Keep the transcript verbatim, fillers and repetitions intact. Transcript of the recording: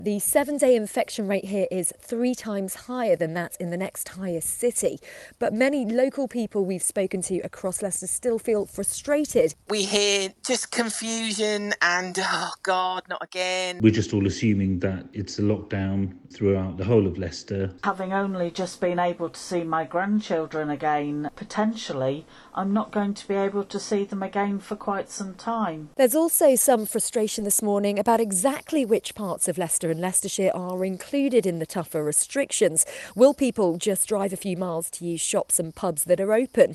The seven-day infection rate here is three times higher than that in the next highest city. But many local people we've spoken to across Leicester still feel frustrated. We hear just confusion and, oh God, not again. We're just all assuming that it's a lockdown throughout the whole of Leicester. Having only just been able to see my grandchildren again, potentially I'm not going to be able to see them again for quite some time. There's also some frustration this morning about exactly which parts of Leicester and Leicestershire are included in the tougher restrictions. Will people just drive a few miles to use shops and pubs that are open?